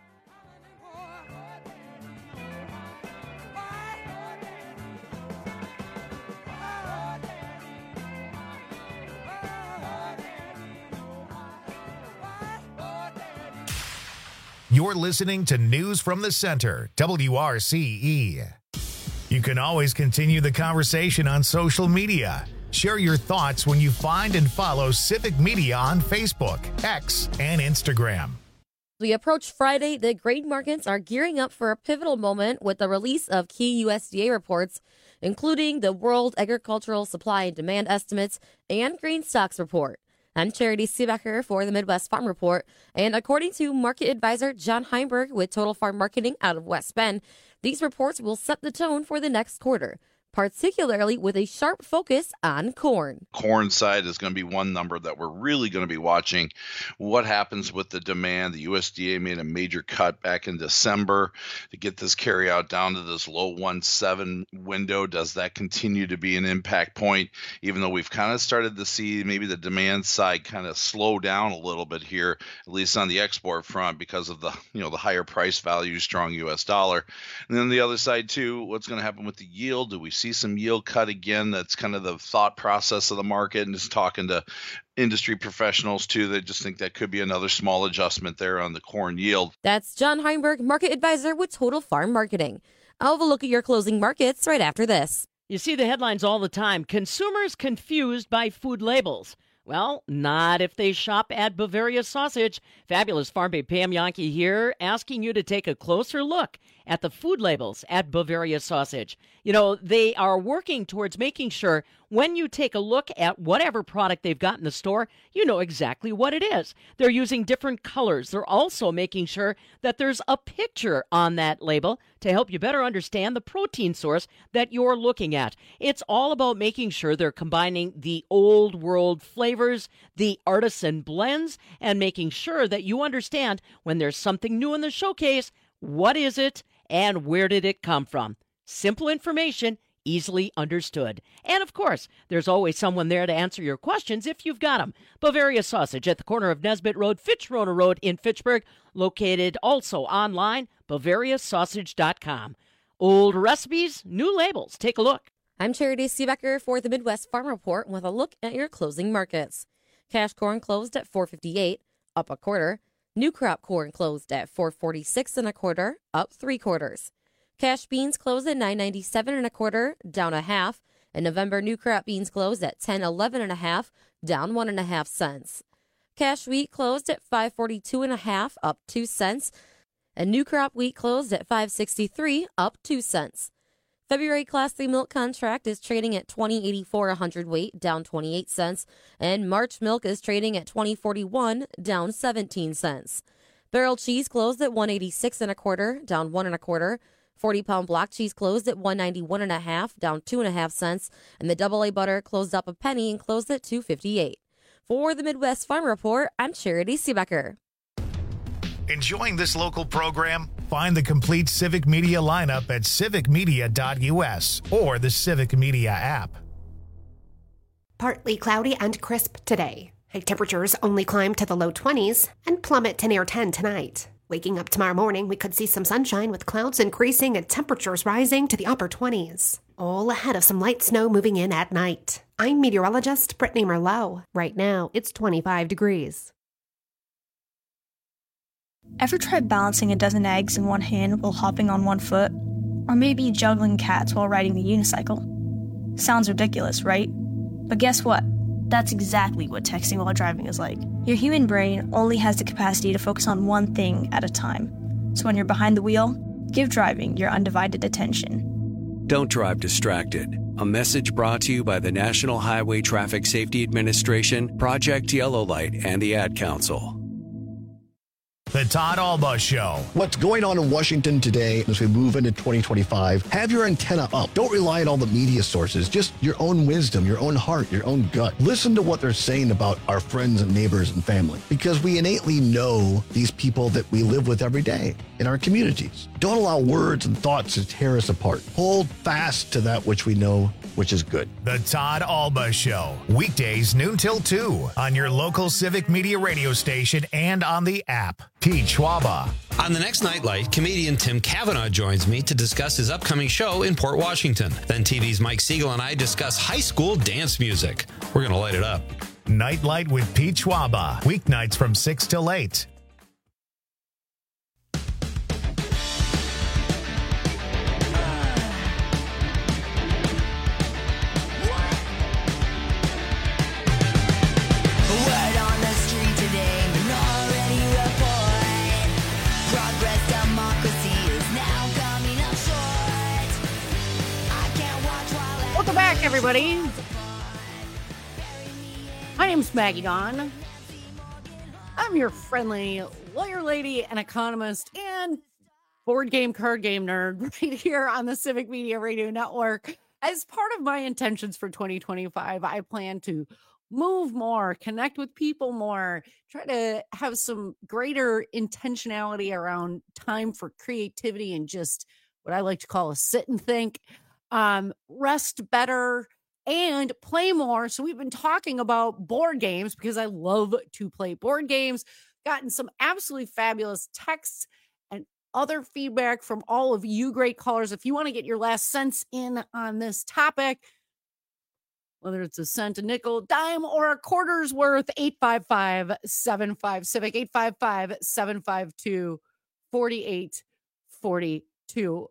You're listening to News from the Center, W R C E. You can always continue the conversation on social media. Share your thoughts when you find and follow Civic Media on Facebook, X, and Instagram. We approach Friday. The grain markets are gearing up for a pivotal moment with the release of key U S D A reports, including the World Agricultural Supply and Demand Estimates and Grain Stocks Report. I'm Charity Seebecker for the Midwest Farm Report, and according to market advisor John Heinberg with Total Farm Marketing out of West Bend, these reports will set the tone for the next quarter, particularly with a sharp focus on corn. Corn side is going to be one number that we're really going to be watching. What happens with the demand? The U S D A made a major cut back in December to get this carry out down to this low one seven window. Does that continue to be an impact point, even though we've kind of started to see maybe the demand side kind of slow down a little bit here, at least on the export front, because of the, you know, the higher price value, strong U S dollar. And then the other side too, what's going to happen with the yield? Do we see some yield cut again? That's kind of the thought process of the market, and just talking to industry professionals too, they just think that could be another small adjustment there on the corn yield. That's John Heinberg, market advisor with Total Farm Marketing. I'll have a look at your closing markets right after this. You see the headlines all the time. Consumers confused by food labels. Well, not if they shop at Bavaria Sausage. Fabulous Farm Babe Pam Yankee here, asking you to take a closer look at the food labels at Bavaria Sausage. You know, they are working towards making sure when you take a look at whatever product they've got in the store, you know exactly what it is. They're using different colors. They're also making sure that there's a picture on that label to help you better understand the protein source that you're looking at. It's all about making sure they're combining the old world flavors, the artisan blends, and making sure that you understand when there's something new in the showcase, what is it and where did it come from? Simple information, easily understood. And of course, there's always someone there to answer your questions if you've got them. Bavaria Sausage at the corner of Nesbitt Road, Fitzroy Road in Fitchburg, located also online, bavaria sausage dot com. Old recipes, new labels. Take a look. I'm Charity Seebecker for the Midwest Farm Report with a look at your closing markets. Cash corn closed at four fifty-eight, up a quarter. New crop corn closed at four forty-six and a quarter, up three quarters. Cash beans closed at nine ninety-seven and a quarter, down a half. And November new crop beans closed at ten eleven and a half, down one and a half cents. Cash wheat closed at five forty-two and a half, up two cents. And new crop wheat closed at five sixty-three, up two cents. February Class three milk contract is trading at twenty eighty-four a hundredweight, down twenty-eight cents, and March milk is trading at twenty forty-one, down seventeen cents. Barrel cheese closed at one eighty-six and a quarter, down one and a quarter. forty pound block cheese closed at one ninety-one and a half, down two and a half cents, and the double A butter closed up a penny and closed at two fifty-eight. For the Midwest Farm Report, I'm Charity Seebecker. Enjoying this local program? Find the complete Civic Media lineup at civic media dot u s or the Civic Media app. Partly cloudy and crisp today. High temperatures only climb to the low twenties and plummet to near ten tonight. Waking up tomorrow morning, we could see some sunshine with clouds increasing and temperatures rising to the upper twenties. All ahead of some light snow moving in at night. I'm meteorologist Brittany Merlot. Right now, it's twenty-five degrees. Ever tried balancing a dozen eggs in one hand while hopping on one foot? Or maybe juggling cats while riding the unicycle? Sounds ridiculous, right? But guess what? That's exactly what texting while driving is like. Your human brain only has the capacity to focus on one thing at a time. So when you're behind the wheel, give driving your undivided attention. Don't drive distracted. A message brought to you by the National Highway Traffic Safety Administration, Project Yellow Light, and the Ad Council. The Todd Alba Show. What's going on in Washington today as we move into twenty twenty-five? Have your antenna up. Don't rely on all the media sources. Just your own wisdom, your own heart, your own gut. Listen to what they're saying about our friends and neighbors and family, because we innately know these people that we live with every day in our communities. Don't allow words and thoughts to tear us apart. Hold fast to that which we know, which is good. The Todd Alba Show. Weekdays noon till two on your local Civic Media radio station and on the app. Pete Schwaba. On the next Nightlight, comedian Tim Cavanaugh joins me to discuss his upcoming show in Port Washington. Then T V's Mike Siegel and I discuss high school dance music. We're going to light it up. Nightlight with Pete Schwaba. Weeknights from six till eight. everybody. My name's Maggie Dawn. I'm your friendly lawyer lady and economist and board game, card game nerd right here on the Civic Media Radio Network. As part of my intentions for twenty twenty-five, I plan to move more, connect with people more, try to have some greater intentionality around time for creativity and just what I like to call a sit and think, um, rest better, and play more. So we've been talking about board games because I love to play board games. Gotten some absolutely fabulous texts and other feedback from all of you great callers. If you want to get your last cents in on this topic, whether it's a cent, a nickel, dime, or a quarter's worth, eight five five, seven five, CIVIC, eight five five, seven five two, four eight four two.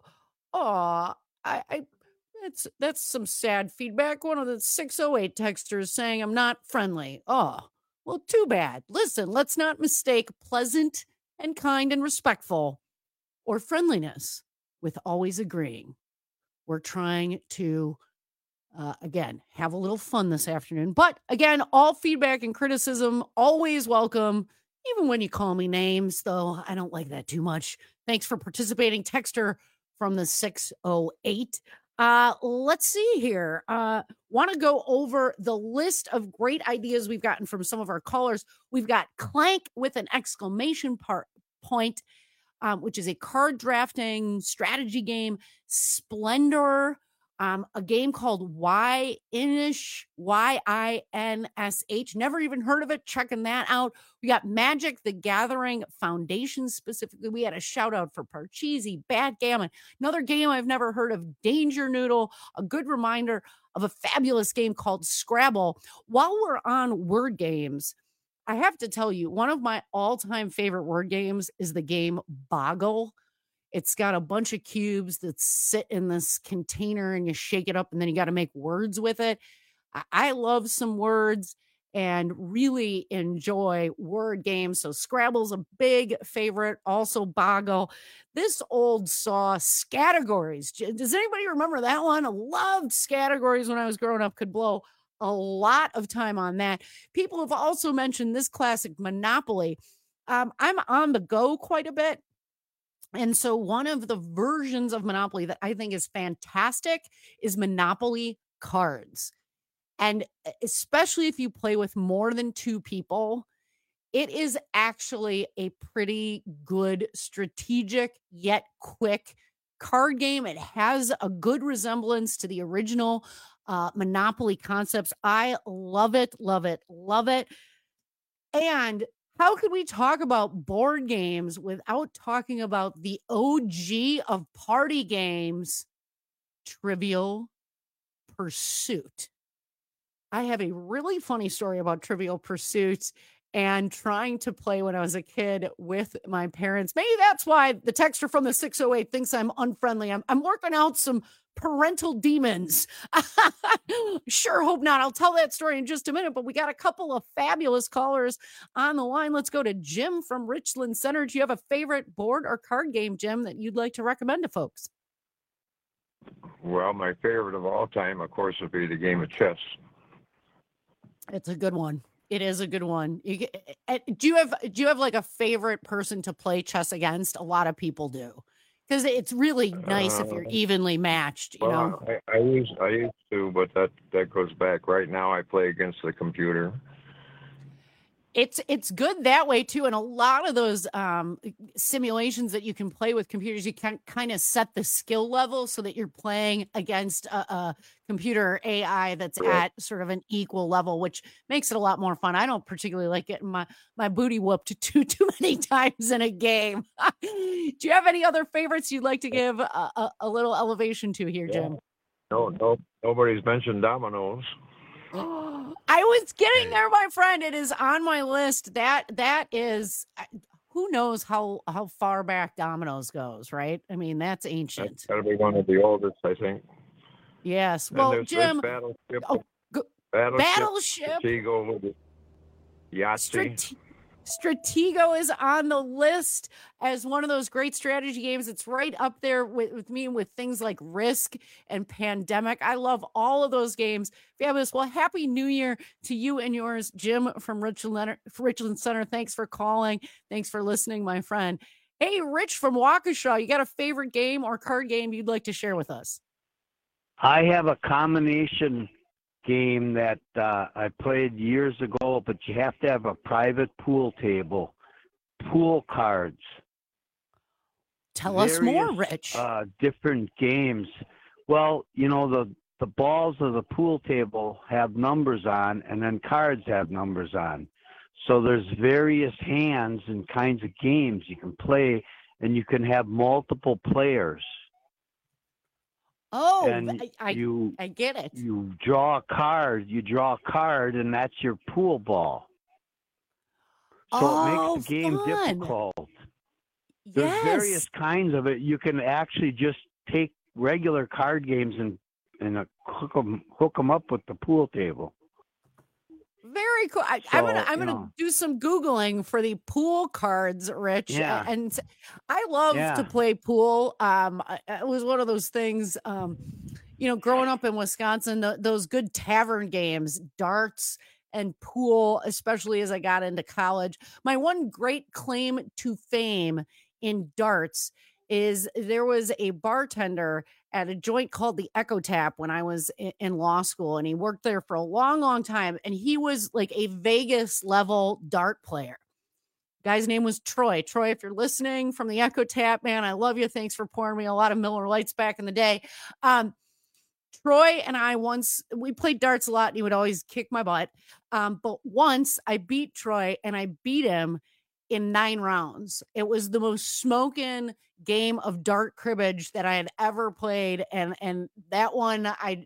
Oh, I, I That's that's some sad feedback. One of the six oh eight texters saying I'm not friendly. Oh, well, too bad. Listen, let's not mistake pleasant and kind and respectful or friendliness with always agreeing. We're trying to, uh, again, have a little fun this afternoon. But again, all feedback and criticism always welcome, even when you call me names, though I don't like that too much. Thanks for participating, texter from the six oh eight. Uh, let's see here. Uh, want to go over the list of great ideas we've gotten from some of our callers. We've got Clank with an exclamation part point, um, which is a card drafting strategy game. Splendor, um, a game called Y-Inish, Y I N S H. Never even heard of it. Checking that out. We got Magic the Gathering Foundation specifically. We had a shout out for Parcheesi, Backgammon. Another game I've never heard of, Danger Noodle. A good reminder of a fabulous game called Scrabble. While we're on word games, I have to tell you, one of my all-time favorite word games is the game Boggle. It's got a bunch of cubes that sit in this container and you shake it up and then you got to make words with it. I, I love some words and really enjoy word games. So Scrabble's a big favorite. Also Boggle. This old saw Scattergories. Does anybody remember that one? I loved Scattergories when I was growing up. Could blow a lot of time on that. People have also mentioned this classic Monopoly. Um, I'm on the go quite a bit. And so one of the versions of Monopoly that I think is fantastic is Monopoly Cards. And especially if you play with more than two people, it is actually a pretty good strategic yet quick card game. It has a good resemblance to the original uh, Monopoly concepts. I love it, love it, love it. And how could we talk about board games without talking about the O G of party games, Trivial Pursuit? I have a really funny story about Trivial Pursuit and trying to play when I was a kid with my parents. Maybe that's why the texter from the six oh eight thinks I'm unfriendly. I'm, I'm working out some parental demons. Sure hope not. I'll tell that story in just a minute, but we got a couple of fabulous callers on the line. Let's go to Jim from Richland Center. Do you have a favorite board or card game, Jim, that you'd like to recommend to folks? Well, my favorite of all time, of course, would be the game of chess. It's a good one. It is a good one. You get, do you have do you have like a favorite person to play chess against? A lot of people do. Because it's really nice uh, if you're evenly matched, you well, know. I, I used I used to, but that that goes back. Right now, I play against the computer. It's it's good that way too, and a lot of those um, simulations that you can play with computers, you can kind of set the skill level so that you're playing against a, a computer A I that's Right. at sort of an equal level, which makes it a lot more fun. I don't particularly like getting my my booty whooped too too many times in a game. Do you have any other favorites you'd like to give a, a, a little elevation to here, Yeah. Jim? No, no, nobody's mentioned dominoes. I was getting there, my friend. It is on my list. That that is, who knows how how far back dominoes goes, right? I mean, that's ancient. That's got to be one of the oldest, I think. Yes. And Well, there's, Jim. there's Battleship. Oh, go, Battleship. Battleship. Seagull with the Yahtzee. Strate- Stratego is on the list as one of those great strategy games. It's right up there with, with me with things like Risk and Pandemic. I love all of those games. Fabulous. Well, happy New Year to you and yours, Jim from Richland, Richland Center. Thanks for calling. Thanks for listening, my friend. Hey, Rich from Waukesha, you got a favorite game or card game you'd like to share with us? I have a combination game that uh, I played years ago, but you have to have a private pool table, pool cards. Tell Various, us more, Rich. Uh, different games. Well, you know, the, the balls of the pool table have numbers on, and then cards have numbers on. So there's various hands and kinds of games you can play, and you can have multiple players. Oh, and I, I, you, I get it. You draw a card, you draw a card, and that's your pool ball. So oh, it makes the game fun. difficult. There's Yes. various kinds of it. You can actually just take regular card games and, and uh, hook them, hook them up with the pool table. Very cool. I, So, I'm gonna I'm you gonna know. do some Googling for the pool cards, Rich. Yeah. And I love Yeah. to play pool. Um, I- it was one of those things. Um, you know, growing up in Wisconsin, th- those good tavern games, darts and pool, especially as I got into college. My one great claim to fame in darts is there was a bartender at a joint called the Echo Tap when I was in, in law school, and he worked there for a long, long time. And he was like a Vegas level dart player. Guy's name was Troy. Troy, if you're listening from the Echo Tap, man, I love you. Thanks for pouring me a lot of Miller Lights back in the day. Um, Troy and I once, we played darts a lot and he would always kick my butt. Um, but once I beat Troy and I beat him in nine rounds. It was the most smoking game of dart cribbage that I had ever played. And, and that one, I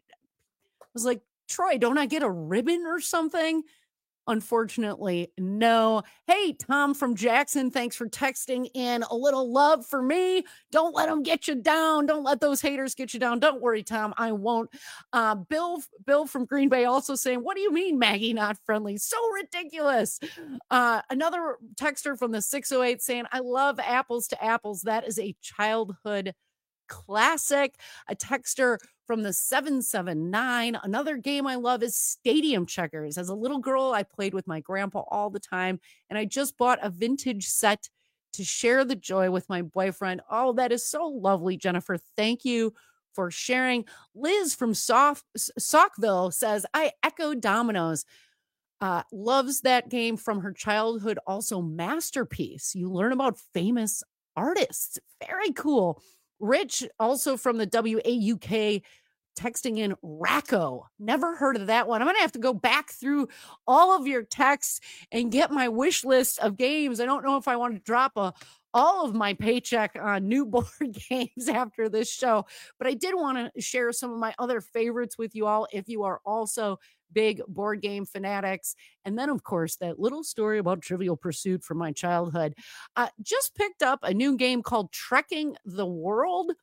was like, Troy, don't I get a ribbon or something? Unfortunately, no. Hey, Tom from Jackson, thanks for texting in a little love for me. Don't let them get you down. Don't let those haters get you down. Don't worry, Tom, I won't. Uh, Bill, Bill from Green Bay also saying, what do you mean, Maggie not friendly? So ridiculous. Uh, another texter from the six oh eight saying, I love Apples to Apples. That is a childhood classic. A texter from the seven seven nine. Another game I love is Stadium Checkers. As a little girl, I played with my grandpa all the time, and I just bought a vintage set to share the joy with my boyfriend. Oh, that is so lovely, Jennifer. Thank you for sharing. Liz from Soft, Saukville says, I echo Dominoes. Uh, loves that game from her childhood. Also, Masterpiece. You learn about famous artists. Very cool. Rich, also from the W A U K, texting in Racco. Never heard of that one. I'm going to have to go back through all of your texts and get my wish list of games. I don't know if I want to drop a, all of my paycheck on new board games after this show, but I did want to share some of my other favorites with you all if you are also big board game fanatics. And then, of course, that little story about Trivial Pursuit from my childhood. Uh, just picked up a new game called Trekking the World.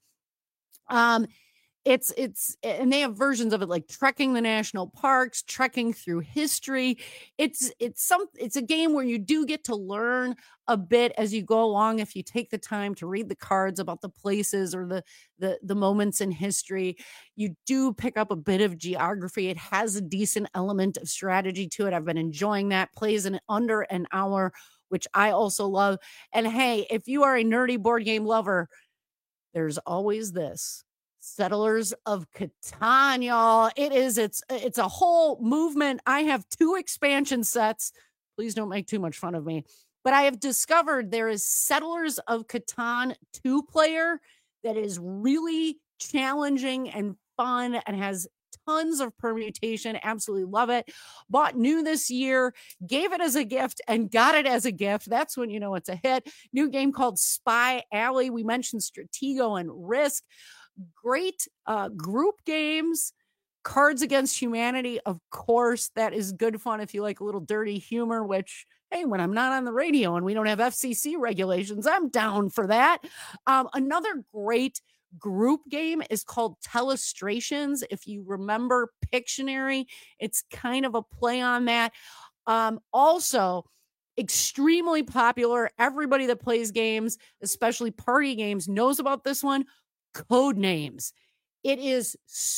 Um, It's, it's, and they have versions of it like trekking the national parks, trekking through history. It's, it's some, it's a game where you do get to learn a bit as you go along. If you take the time to read the cards about the places or the, the, the moments in history, you do pick up a bit of geography. It has a decent element of strategy to it. I've been enjoying that. Plays in under an hour, which I also love. And hey, if you are a nerdy board game lover, there's always this. Settlers of Catan, y'all. It is, it's, it's a whole movement. I have two expansion sets. Please don't make too much fun of me. But I have discovered there is Settlers of Catan two player that is really challenging and fun and has tons of permutation. Absolutely love it. Bought new this year, gave it as a gift and got it as a gift. That's when you know it's a hit. New game called Spy Alley. We mentioned Stratego and Risk. Great uh, group games. Cards Against Humanity, of course. That is good fun if you like a little dirty humor, which, hey, when I'm not on the radio and we don't have F C C regulations, I'm down for that. Um, another great group game is called Telestrations. If you remember Pictionary, it's kind of a play on that. Um, also, extremely popular. Everybody that plays games, especially party games, knows about this one. Codenames. It is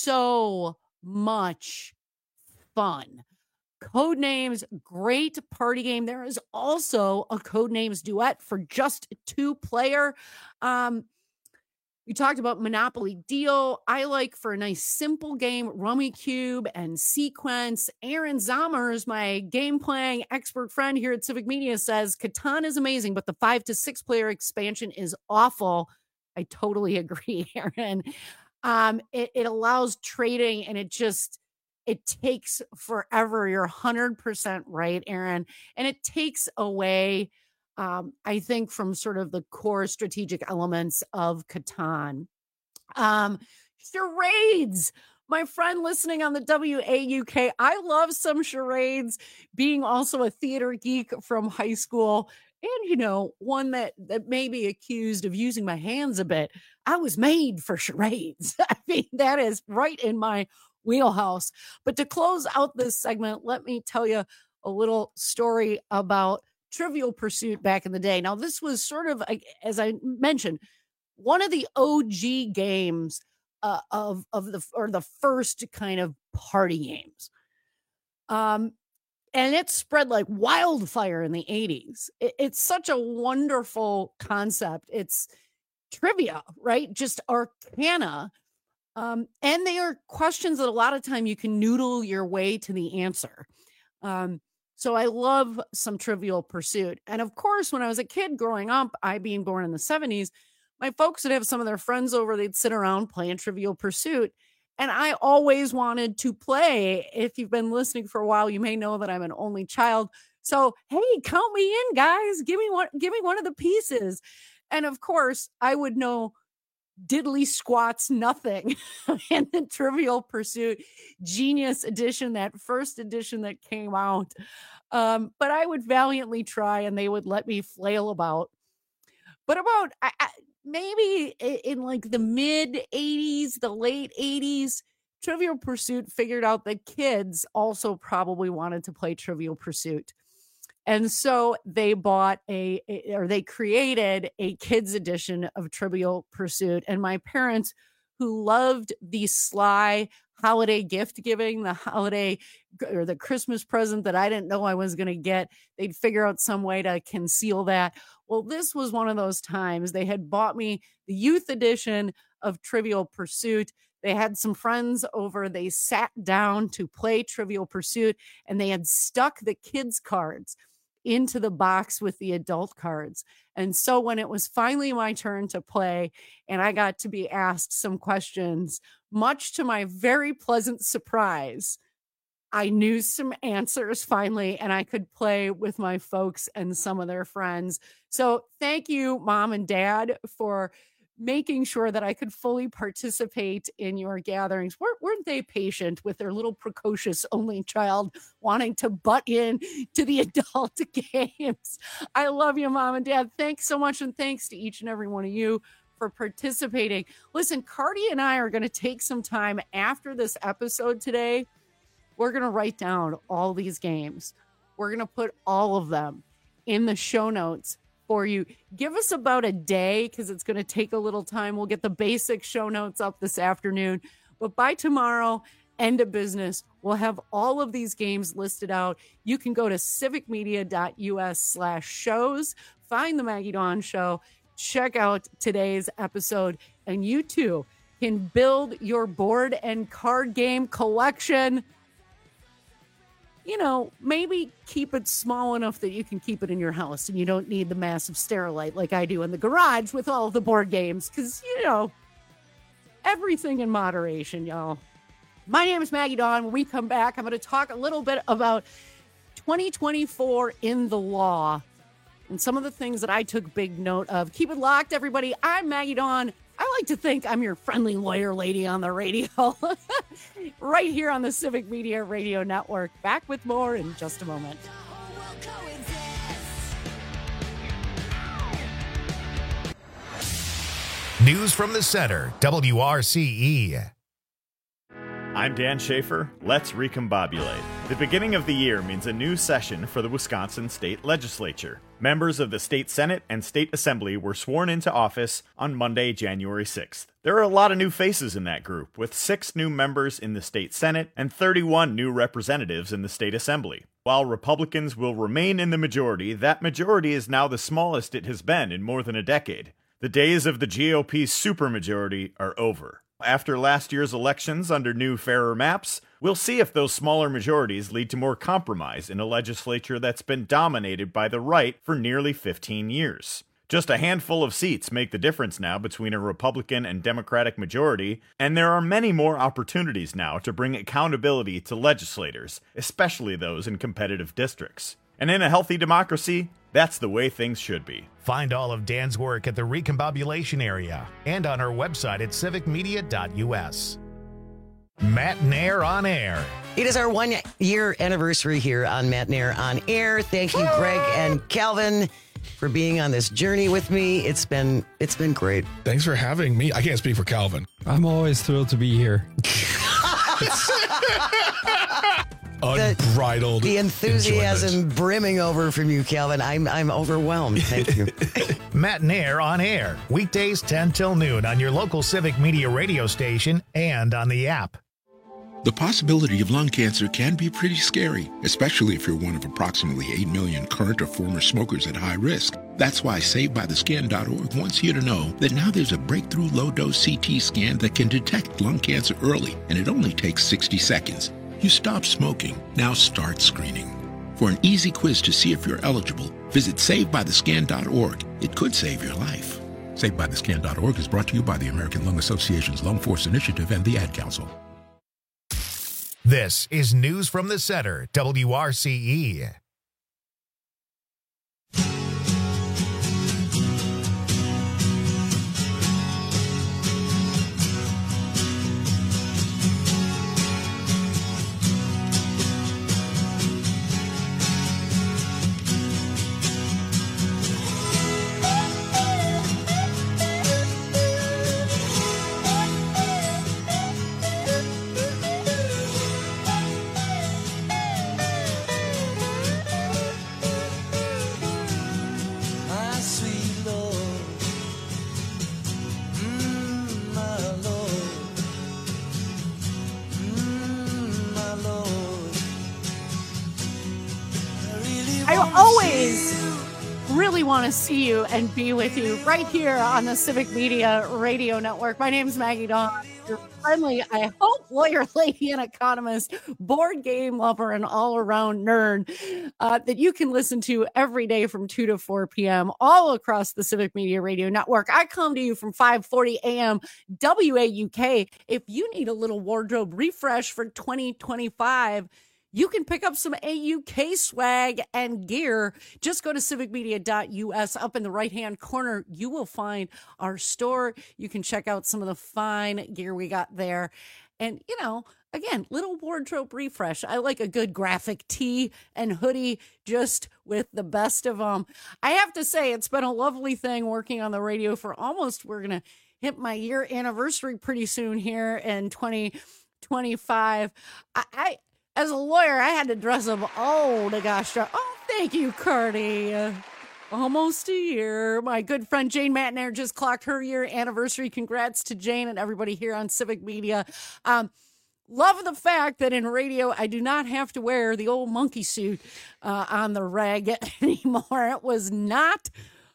so much fun. Codenames, great party game. There is also a Codenames duet for just two player. Um, we talked about Monopoly Deal. I like, for a nice simple game, Rummikub and Sequence. Aaron Zommers, my game playing expert friend here at Civic Media, says Catan is amazing, but the five to six player expansion is awful. I totally agree, Aaron. Um, it, it allows trading, and it just, it takes forever. You're one hundred percent right, Aaron. And it takes away, um, I think, from sort of the core strategic elements of Catan. Um, charades. My friend listening on the W A U K, I love some charades, being also a theater geek from high school. And, you know, one that, that may be accused of using my hands a bit. I was made for charades. I mean, that is right in my wheelhouse. But to close out this segment, let me tell you a little story about Trivial Pursuit back in the day. Now, this was sort of, as I mentioned, one of the O G games uh, of, of the, or the first kind of party games. Um, And it spread like wildfire in the eighties. It, it's such a wonderful concept. It's trivia, right? Just arcana. Um, and they are questions that a lot of time you can noodle your way to the answer. Um, so I love some Trivial Pursuit. And of course, when I was a kid growing up, I being born in the seventies, my folks would have some of their friends over. They'd sit around playing Trivial Pursuit. And I always wanted to play. If you've been listening for a while, you may know that I'm an only child. So, hey, count me in, guys. Give me one, give me one of the pieces. And of course, I would know diddly squats nothing in the Trivial Pursuit Genius Edition, that first edition that came out. Um, but I would valiantly try, and they would let me flail about. But about I, I, maybe in like the mid eighties, the late eighties, Trivial Pursuit figured out that kids also probably wanted to play Trivial Pursuit. And so they bought a, a, or they created a kids edition of Trivial Pursuit. And my parents, who loved the sly holiday gift giving, the holiday or the Christmas present that I didn't know I was going to get, they'd figure out some way to conceal that. Well, this was one of those times. They had bought me the youth edition of Trivial Pursuit. They had some friends over. They sat down to play Trivial Pursuit, and they had stuck the kids' cards into the box with the adult cards. And so when it was finally my turn to play and I got to be asked some questions, much to my very pleasant surprise, I knew some answers finally, and I could play with my folks and some of their friends. So thank you, Mom and Dad, for making sure that I could fully participate in your gatherings. Weren't, weren't they patient with their little precocious only child wanting to butt in to the adult games? I love you, Mom and Dad. Thanks so much. And thanks to each and every one of you for participating. Listen, Cardi and I are going to take some time after this episode today. We're going to write down all these games. We're going to put all of them in the show notes for you. Give us about a day because it's going to take a little time. We'll get the basic show notes up this afternoon. But by tomorrow, end of business, we'll have all of these games listed out. You can go to civicmedia.us slash shows, find the Maggie Dawn Show, check out today's episode, and you too can build your board and card game collection. You know, maybe keep it small enough that you can keep it in your house and you don't need the massive Sterilite like I do in the garage with all of the board games. Because, you know, everything in moderation, y'all. My name is Maggie Dawn. When we come back, I'm going to talk a little bit about twenty twenty-four in the law and some of the things that I took big note of. Keep it locked, everybody. I'm Maggie Dawn. I like to think I'm your friendly lawyer lady on the radio. Right here on the Civic Media Radio Network. Back with more in just a moment. News from the Center, W R C E. I'm Dan Schaefer. Let's recombobulate. The beginning of the year means a new session for the Wisconsin State Legislature. Members of the State Senate and State Assembly were sworn into office on Monday, January sixth. There are a lot of new faces in that group, with six new members in the State Senate and thirty-one new representatives in the State Assembly. While Republicans will remain in the majority, that majority is now the smallest it has been in more than a decade. The days of the G O P supermajority are over. After last year's elections under new, fairer maps, we'll see if those smaller majorities lead to more compromise in a legislature that's been dominated by the right for nearly fifteen years. Just a handful of seats make the difference now between a Republican and Democratic majority, and there are many more opportunities now to bring accountability to legislators, especially those in competitive districts. And in a healthy democracy, that's the way things should be. Find all of Dan's work at the Recombobulation Area and on our website at civic media dot u s. Matt Nair on Air. It is our one-year anniversary here on Matt Nair on Air. Thank you, Greg and Calvin, for being on this journey with me. It's been it's been great. Thanks for having me. I can't speak for Calvin. I'm always thrilled to be here. Unbridled The, the enthusiasm enjoyment. brimming over from you, Calvin. I'm I'm overwhelmed. Thank you. Matt Nair on Air. Weekdays ten till noon on your local Civic Media radio station and on the app. The possibility of lung cancer can be pretty scary, especially if you're one of approximately eight million current or former smokers at high risk. That's why Saved By The Scan dot org wants you to know that now there's a breakthrough low-dose C T scan that can detect lung cancer early, and it only takes sixty seconds. You stop smoking, now start screening. For an easy quiz to see if you're eligible, visit Saved By The Scan dot org. It could save your life. Saved By The Scan dot org is brought to you by the American Lung Association's Lung Force Initiative and the Ad Council. This is News from the Center, W R C E. Really want to see you and be with you right here on the Civic Media Radio Network. My name is Maggie Dawn, your friendly, I hope, lawyer, lady, and economist, board game lover, and all-around nerd uh, that you can listen to every day from two to four p.m. all across the Civic Media Radio Network. I come to you from five forty a.m. W A U K. If you need a little wardrobe refresh for twenty twenty-five, you can pick up some A U K swag and gear. Just go to civic media dot u s. Up in the right-hand corner, you will find our store. You can check out some of the fine gear we got there. And, you know, again, little wardrobe refresh. I like a good graphic tee and hoodie just with the best of them. I have to say, it's been a lovely thing working on the radio for almost, we're going to hit my year anniversary pretty soon here in twenty twenty-five. I... I As a lawyer, I had to dress up. Oh, the gosh. Oh, thank you, Cardi. Uh, almost a year. My good friend Jane Matnair just clocked her year anniversary. Congrats to Jane and everybody here on Civic Media. Um, love the fact that in radio, I do not have to wear the old monkey suit uh, on the reg anymore. It was not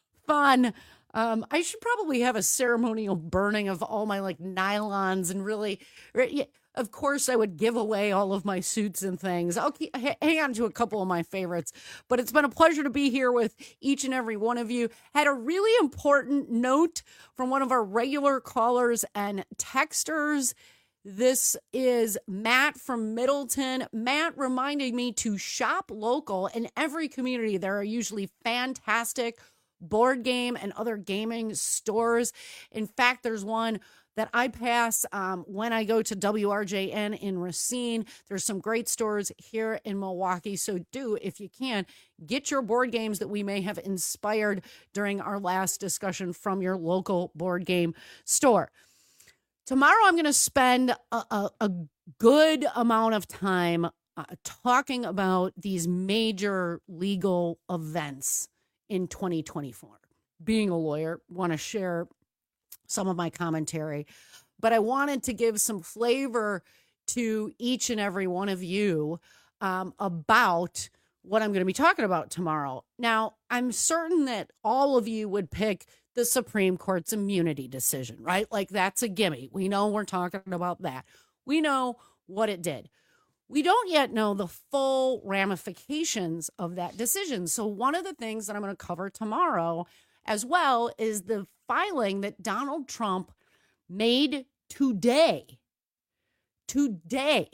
fun. Um, I should probably have a ceremonial burning of all my like nylons and really... Right, of course, I would give away all of my suits and things. I'll keep, hang on to a couple of my favorites. But it's been a pleasure to be here with each and every one of you. Had a really important note from one of our regular callers and texters. This is Matt from Middleton. Matt reminded me to shop local. In every community, there are usually fantastic board game and other gaming stores. In fact, there's one that I pass um, when I go to W R J N in Racine. There's some great stores here in Milwaukee. So do, if you can, get your board games that we may have inspired during our last discussion from your local board game store. Tomorrow, I'm going to spend a, a, a good amount of time uh, talking about these major legal events in twenty twenty-four. Being a lawyer, want to share some of my commentary, but I wanted to give some flavor to each and every one of you um, about what I'm going to be talking about tomorrow. Now, I'm certain that all of you would pick the Supreme Court's immunity decision, right? Like, that's a gimme. We know we're talking about that. We know what it did. We don't yet know the full ramifications of that decision. So one of the things that I'm going to cover tomorrow as well is the filing that Donald Trump made today, today,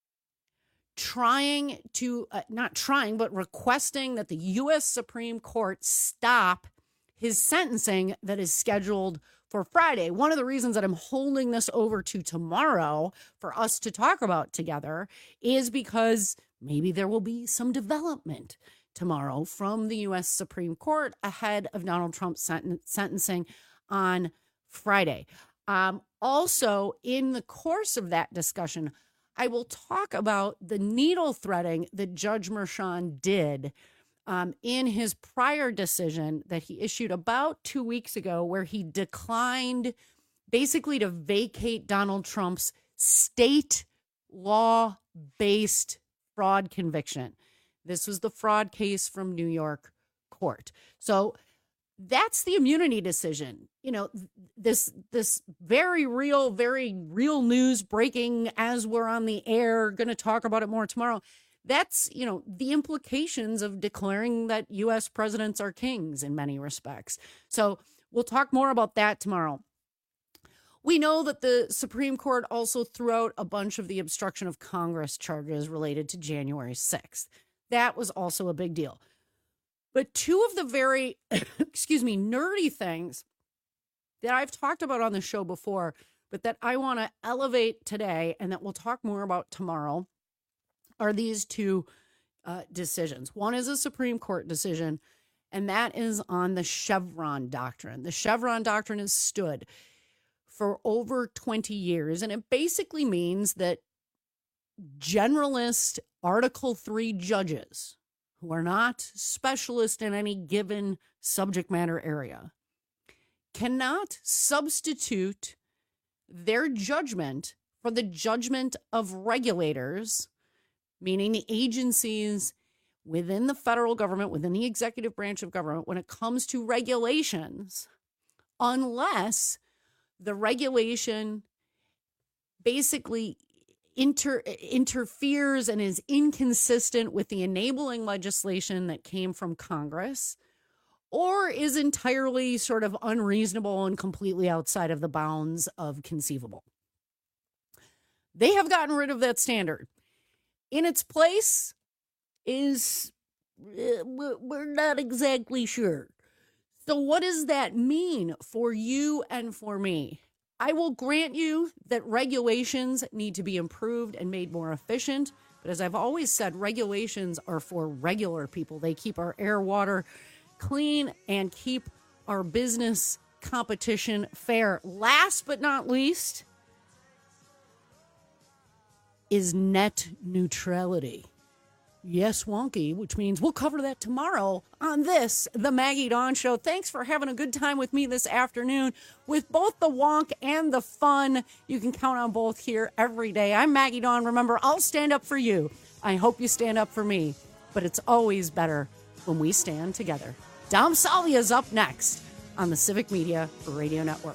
trying to, uh, not trying, but requesting that the U S Supreme Court stop his sentencing that is scheduled for Friday. One of the reasons that I'm holding this over to tomorrow for us to talk about together is because maybe there will be some development tomorrow from the U S Supreme Court ahead of Donald Trump's senten- sentencing on Friday. Um, also, in the course of that discussion, I will talk about the needle threading that Judge Merchan did um, in his prior decision that he issued about two weeks ago, where he declined basically to vacate Donald Trump's state law-based fraud conviction. This was the fraud case from New York court. So that's the immunity decision. You know, this this very real, very real news breaking as we're on the air, going to talk about it more tomorrow. That's, you know, the implications of declaring that U S presidents are kings in many respects. So we'll talk more about that tomorrow. We know that the Supreme Court also threw out a bunch of the obstruction of Congress charges related to January sixth. That was also a big deal. But two of the very, excuse me, nerdy things that I've talked about on the show before, but that I want to elevate today and that we'll talk more about tomorrow, are these two uh, decisions. One is a Supreme Court decision, and that is on the Chevron doctrine. The Chevron doctrine has stood for over twenty years, and it basically means that generalist Article three judges who are not specialists in any given subject matter area cannot substitute their judgment for the judgment of regulators, meaning the agencies within the federal government, within the executive branch of government, when it comes to regulations, unless the regulation basically Inter, interferes and is inconsistent with the enabling legislation that came from Congress, or is entirely sort of unreasonable and completely outside of the bounds of conceivable. They have gotten rid of that standard. In its place is, uh, we're not exactly sure. So what does that mean for you and for me? I will grant you that regulations need to be improved and made more efficient. But as I've always said, regulations are for regular people. They keep our air, water clean and keep our business competition fair. Last but not least is net neutrality. Yes, wonky, which means we'll cover that tomorrow on this, The Maggie Dawn Show. Thanks for having a good time with me this afternoon with both the wonk and the fun. You can count on both here every day. I'm Maggie Dawn. Remember, I'll stand up for you. I hope you stand up for me. But it's always better when we stand together. Dom Salia is up next on the Civic Media Radio Network.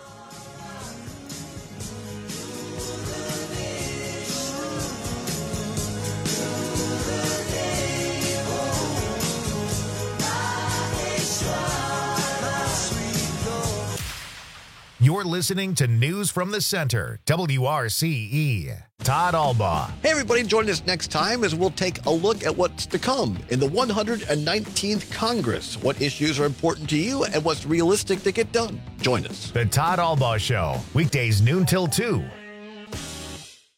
You're listening to News from the Center, W R C E. Todd Albaugh. Hey, everybody, join us next time as we'll take a look at what's to come in the one hundred nineteenth Congress. What issues are important to you and what's realistic to get done. Join us. The Todd Albaugh Show, weekdays noon till two.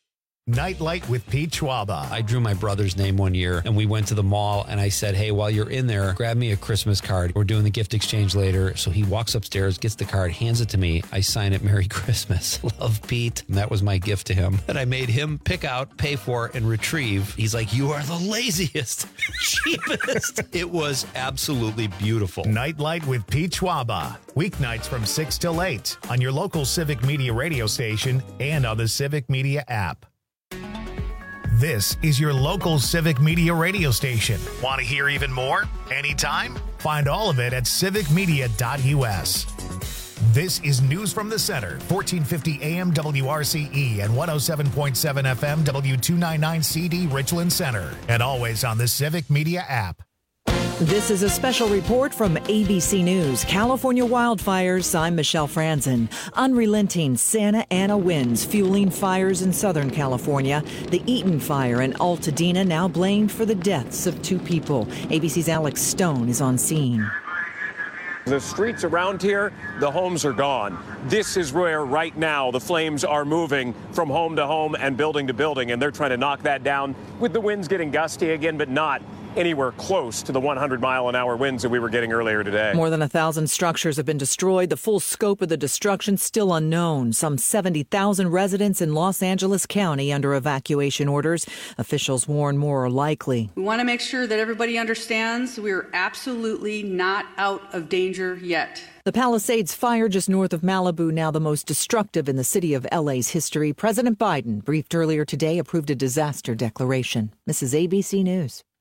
Nightlight with Pete Schwaba. I drew my brother's name one year, and we went to the mall, and I said, hey, while you're in there, grab me a Christmas card. We're doing the gift exchange later. So he walks upstairs, gets the card, hands it to me. I sign it, Merry Christmas. Love, Pete. And that was my gift to him. And I made him pick out, pay for, and retrieve. He's like, you are the laziest, cheapest. It was absolutely beautiful. Nightlight with Pete Schwaba. Weeknights from six till eight on your local Civic Media radio station and on the Civic Media app. This is your local Civic Media radio station. Want to hear even more? Anytime? Find all of it at civic media dot u s. This is News from the Center, fourteen fifty A M W R C E and one oh seven point seven F M W two ninety-nine C D Richland Center, and always on the Civic Media app. This is a special report from A B C News. California wildfires. I'm Michelle Franzen. Unrelenting Santa Ana winds fueling fires in Southern California. The Eaton fire in Altadena now blamed for the deaths of two people. A B C's Alex Stone is on scene. The streets around here, the homes are gone. This is where right now the flames are moving from home to home and building to building, and they're trying to knock that down with the winds getting gusty again, but not anywhere close to the one hundred mile an hour winds that we were getting earlier today. More than a thousand structures have been destroyed. The full scope of the destruction still unknown. Some seventy thousand residents in Los Angeles County under evacuation orders. Officials warn more are likely. We want to make sure that everybody understands we're absolutely not out of danger yet. The Palisades fire just north of Malibu, now the most destructive in the city of L A's history. President Biden, briefed earlier today, approved a disaster declaration. This is A B C News.